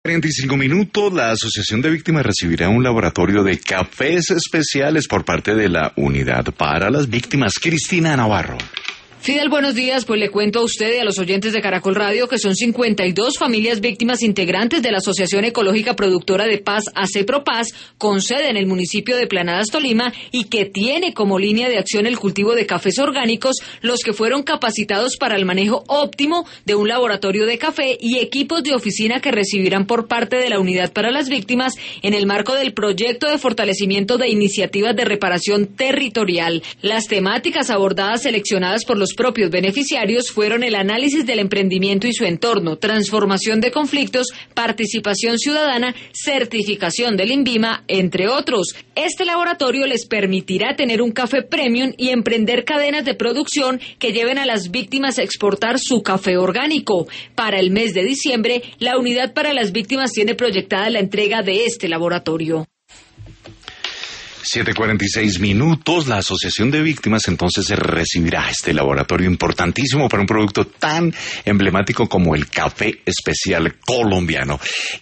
35 minutos, la Asociación de Víctimas recibirá un laboratorio de cafés especiales por parte de la Unidad para las Víctimas. Cristina Navarro. Fidel, buenos días. Pues le cuento a usted y a los oyentes de Caracol Radio que son 52 familias víctimas integrantes de la Asociación Ecológica Productora de Paz, ACEPROPAZ, con sede en el municipio de Planadas, Tolima, y que tiene como línea de acción el cultivo de cafés orgánicos, los que fueron capacitados para el manejo óptimo de un laboratorio de café y equipos de oficina que recibirán por parte de la Unidad para las Víctimas en el marco del proyecto de fortalecimiento de iniciativas de reparación territorial. Las temáticas abordadas seleccionadas por los propios beneficiarios fueron el análisis del emprendimiento y su entorno, transformación de conflictos, participación ciudadana, certificación del INVIMA, entre otros. Este laboratorio les permitirá tener un café premium y emprender cadenas de producción que lleven a las víctimas a exportar su café orgánico. Para el mes de diciembre, la Unidad para las Víctimas tiene proyectada la entrega de este laboratorio. 7:46 minutos, la Asociación de Víctimas entonces recibirá este laboratorio importantísimo para un producto tan emblemático como el café especial colombiano.